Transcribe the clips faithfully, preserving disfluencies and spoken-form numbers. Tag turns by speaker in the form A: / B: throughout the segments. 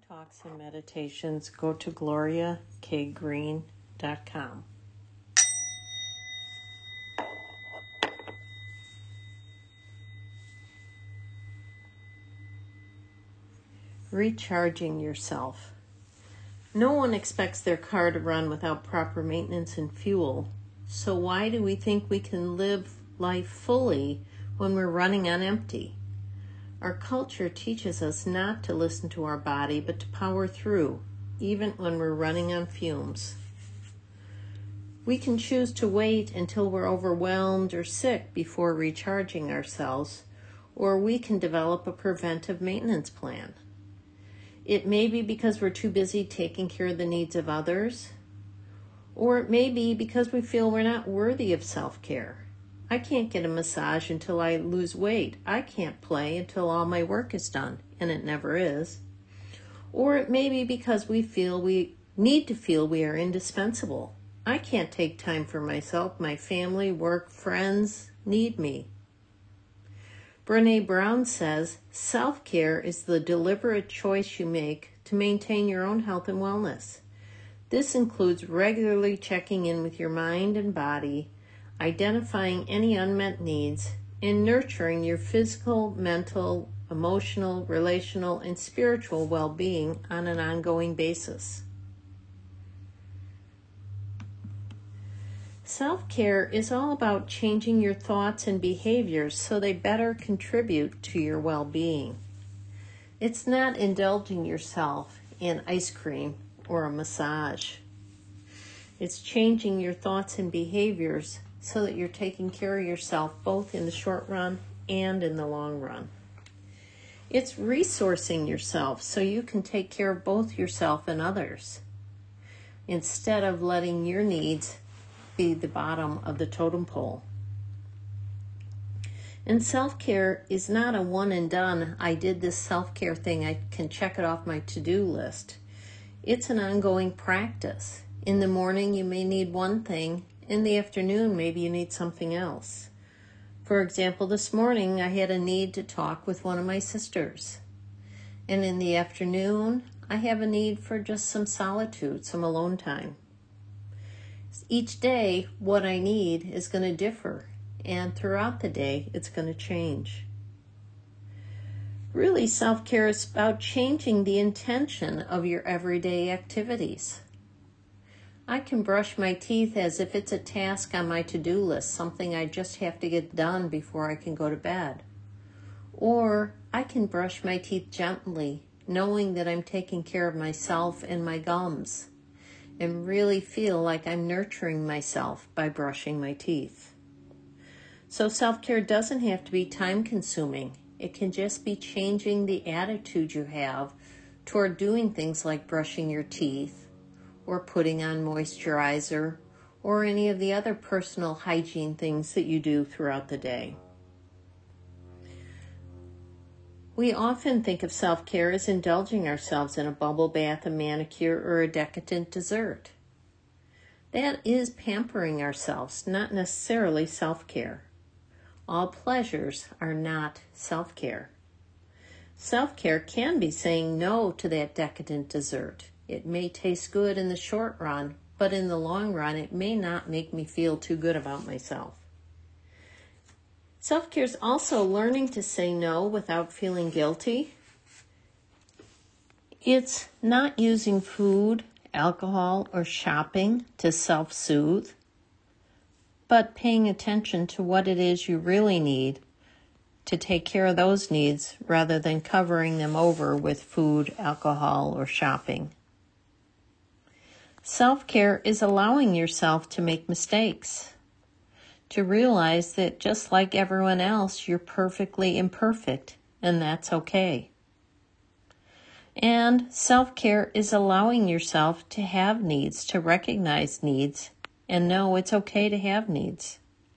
A: Talks and Meditations, go to gloria k green dot com. Recharging yourself. No one expects their car to run without proper maintenance and fuel. So why do we think we can live life fully when we're running on empty? Our culture teaches us not to listen to our body, but to power through, even when we're running on fumes. We can choose to wait until we're overwhelmed or sick before recharging ourselves, or we can develop a preventive maintenance plan. It may be because we're too busy taking care of the needs of others, or it may be because we feel we're not worthy of self-care. I can't get a massage until I lose weight. I can't play until all my work is done, and it never is. Or it may be because we feel we need to feel we are indispensable. I can't take time for myself. My family, work, friends need me. Brené Brown says, self-care is the deliberate choice you make to maintain your own health and wellness. This includes regularly checking in with your mind and body, identifying any unmet needs, and nurturing your physical, mental, emotional, relational, and spiritual well-being on an ongoing basis. Self-care is all about changing your thoughts and behaviors so they better contribute to your well-being. It's not indulging yourself in ice cream or a massage. It's changing your thoughts and behaviors so that you're taking care of yourself both in the short run and in the long run. It's resourcing yourself so you can take care of both yourself and others, instead of letting your needs be the bottom of the totem pole. And self-care is not a one and done, I did this self-care thing, I can check it off my to-do list. It's an ongoing practice. In the morning, you may need one thing. In the afternoon, maybe you need something else. For example, this morning, I had a need to talk with one of my sisters. And in the afternoon, I have a need for just some solitude, some alone time. Each day, what I need is going to differ. And throughout the day, it's going to change. Really, self-care is about changing the intention of your everyday activities. I can brush my teeth as if it's a task on my to-do list, something I just have to get done before I can go to bed. Or I can brush my teeth gently, knowing that I'm taking care of myself and my gums, and really feel like I'm nurturing myself by brushing my teeth. So self-care doesn't have to be time-consuming. It can just be changing the attitude you have toward doing things like brushing your teeth, or putting on moisturizer, or any of the other personal hygiene things that you do throughout the day. We often think of self-care as indulging ourselves in a bubble bath, a manicure, or a decadent dessert. That is pampering ourselves, not necessarily self-care. All pleasures are not self-care. Self-care can be saying no to that decadent dessert. It may taste good in the short run, but in the long run, it may not make me feel too good about myself. Self-care is also learning to say no without feeling guilty. It's not using food, alcohol, or shopping to self-soothe, but paying attention to what it is you really need to take care of those needs rather than covering them over with food, alcohol, or shopping. Self-care is allowing yourself to make mistakes, to realize that just like everyone else, you're perfectly imperfect, and that's okay. And self-care is allowing yourself to have needs, to recognize needs, and know it's okay to have needs.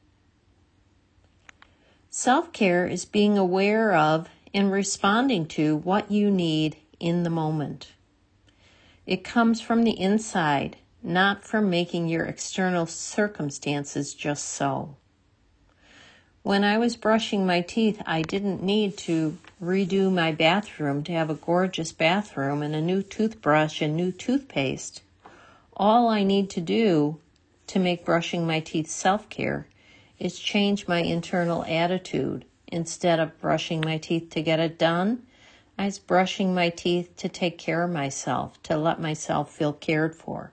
A: Self-care is being aware of and responding to what you need in the moment. It comes from the inside, not from making your external circumstances just so. When I was brushing my teeth, I didn't need to redo my bathroom to have a gorgeous bathroom and a new toothbrush and new toothpaste. All I need to do to make brushing my teeth self-care is change my internal attitude. Instead of brushing my teeth to get it done, I was brushing my teeth to take care of myself, to let myself feel cared for.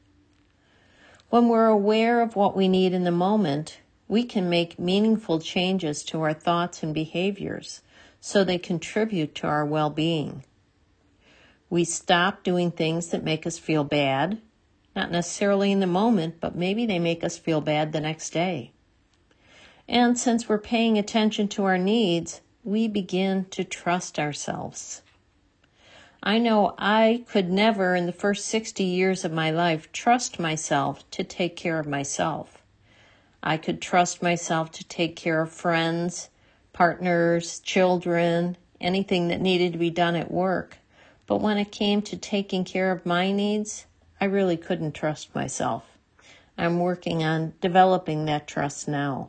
A: When we're aware of what we need in the moment, we can make meaningful changes to our thoughts and behaviors so they contribute to our well-being. We stop doing things that make us feel bad, not necessarily in the moment, but maybe they make us feel bad the next day. And since we're paying attention to our needs, we begin to trust ourselves. I know I could never in the first sixty years of my life trust myself to take care of myself. I could trust myself to take care of friends, partners, children, anything that needed to be done at work. But when it came to taking care of my needs, I really couldn't trust myself. I'm working on developing that trust now.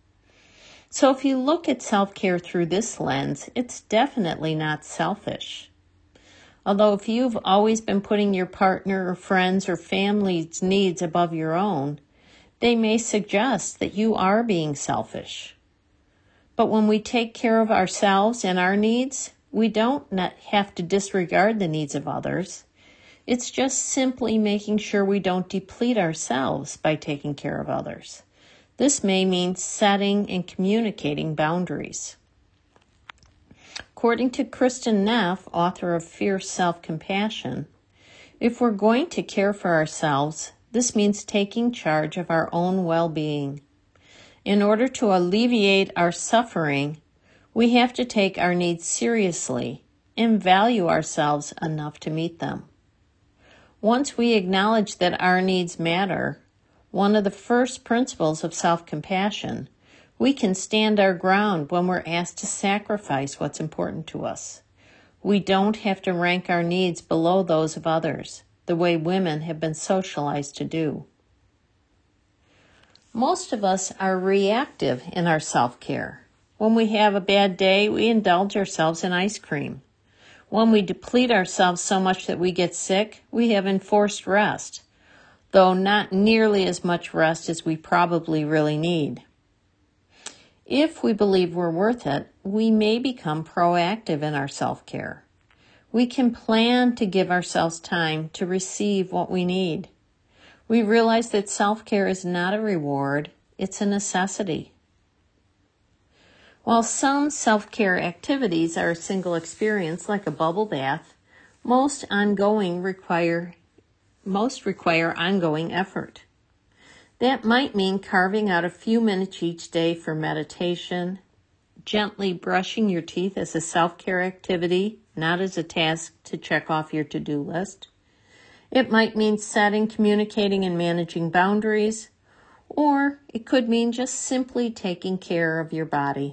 A: So if you look at self-care through this lens, it's definitely not selfish. Although if you've always been putting your partner or friends or family's needs above your own, they may suggest that you are being selfish. But when we take care of ourselves and our needs, we don't not have to disregard the needs of others. It's just simply making sure we don't deplete ourselves by taking care of others. This may mean setting and communicating boundaries. According to Kristin Neff, author of Fierce Self-Compassion, if we're going to care for ourselves, this means taking charge of our own well-being. In order to alleviate our suffering, we have to take our needs seriously and value ourselves enough to meet them. Once we acknowledge that our needs matter, one of the first principles of self-compassion, we can stand our ground when we're asked to sacrifice what's important to us. We don't have to rank our needs below those of others, the way women have been socialized to do. Most of us are reactive in our self-care. When we have a bad day, we indulge ourselves in ice cream. When we deplete ourselves so much that we get sick, we have enforced rest, though not nearly as much rest as we probably really need. If we believe we're worth it, we may become proactive in our self-care. We can plan to give ourselves time to receive what we need. We realize that self-care is not a reward, it's a necessity. While some self-care activities are a single experience, like a bubble bath, most ongoing require most require ongoing effort. That might mean carving out a few minutes each day for meditation, gently brushing your teeth as a self-care activity, not as a task to check off your to-do list. It might mean setting, communicating, and managing boundaries, or it could mean just simply taking care of your body.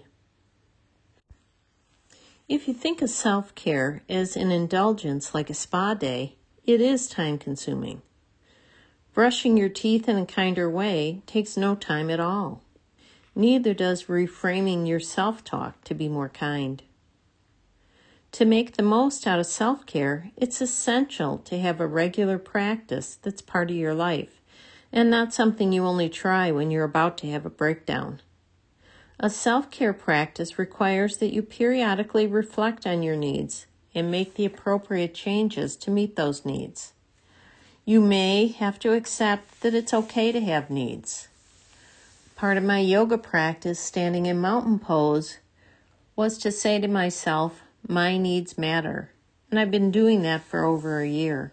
A: If you think of self-care as an indulgence like a spa day, it is time-consuming. Brushing your teeth in a kinder way takes no time at all. Neither does reframing your self-talk to be more kind. To make the most out of self-care, it's essential to have a regular practice that's part of your life, and not something you only try when you're about to have a breakdown. A self-care practice requires that you periodically reflect on your needs and make the appropriate changes to meet those needs. You may have to accept that it's okay to have needs. Part of my yoga practice, standing in mountain pose, was to say to myself, my needs matter. And I've been doing that for over a year.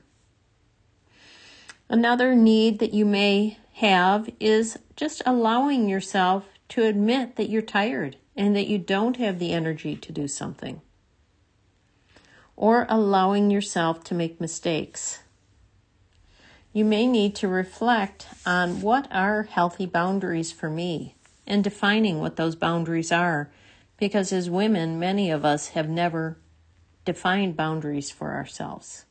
A: Another need that you may have is just allowing yourself to admit that you're tired and that you don't have the energy to do something. Or allowing yourself to make mistakes. You may need to reflect on what are healthy boundaries for me and defining what those boundaries are, because as women, many of us have never defined boundaries for ourselves.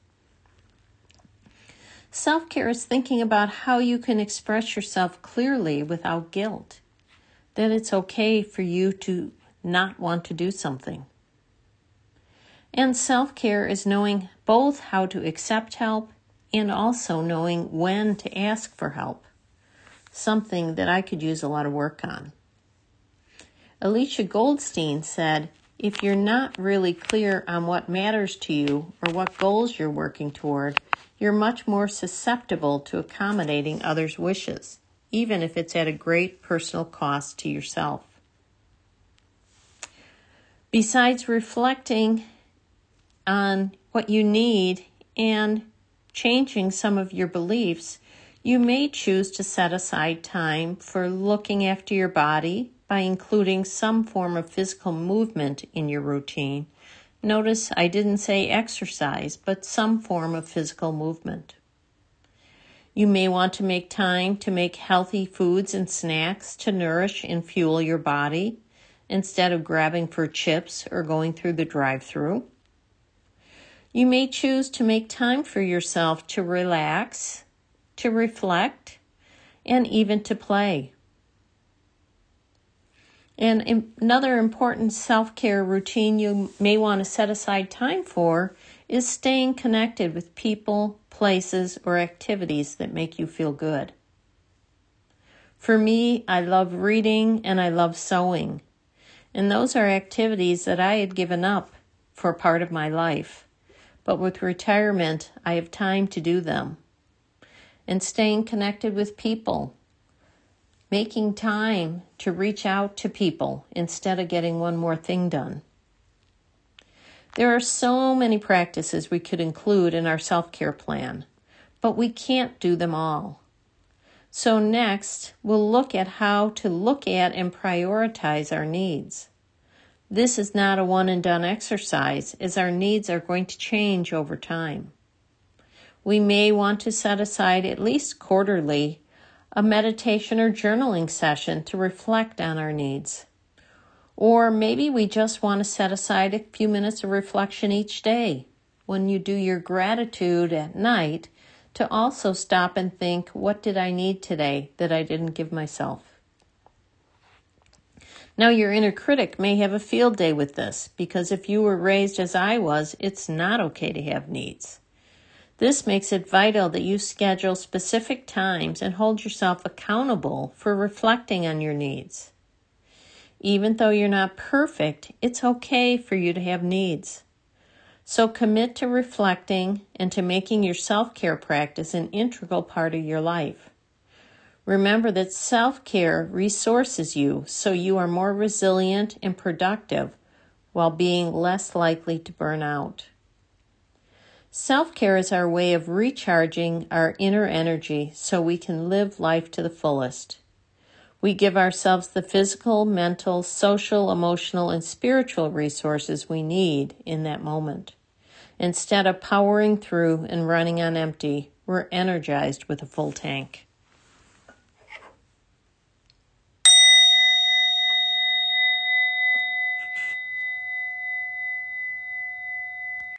A: Self-care is thinking about how you can express yourself clearly without guilt. that it's okay for you to not want to do something. And self-care is knowing both how to accept help and also knowing when to ask for help, something that I could use a lot of work on. Alicia Goldstein said, if you're not really clear on what matters to you or what goals you're working toward, you're much more susceptible to accommodating others' wishes, even if it's at a great personal cost to yourself. Besides reflecting on what you need and changing some of your beliefs, you may choose to set aside time for looking after your body by including some form of physical movement in your routine. Notice I didn't say exercise, but some form of physical movement. You may want to make time to make healthy foods and snacks to nourish and fuel your body instead of grabbing for chips or going through the drive-thru. You may choose to make time for yourself to relax, to reflect, and even to play. And another important self-care routine you may want to set aside time for is staying connected with people, places, or activities that make you feel good. For me, I love reading and I love sewing. And those are activities that I had given up for part of my life. But with retirement, I have time to do them. And staying connected with people. Making time to reach out to people instead of getting one more thing done. There are so many practices we could include in our self-care plan, but we can't do them all. So next, we'll look at how to look at and prioritize our needs. This is not a one-and-done exercise, as our needs are going to change over time. We may want to set aside at least quarterly a meditation or journaling session to reflect on our needs. Or maybe we just want to set aside a few minutes of reflection each day when you do your gratitude at night to also stop and think, what did I need today that I didn't give myself? Now, your inner critic may have a field day with this, because if you were raised as I was, it's not okay to have needs. This makes it vital that you schedule specific times and hold yourself accountable for reflecting on your needs. Even though you're not perfect, it's okay for you to have needs. So commit to reflecting and to making your self-care practice an integral part of your life. Remember that self-care resources you so you are more resilient and productive while being less likely to burn out. Self-care is our way of recharging our inner energy so we can live life to the fullest. We give ourselves the physical, mental, social, emotional, and spiritual resources we need in that moment. Instead of powering through and running on empty, we're energized with a full tank.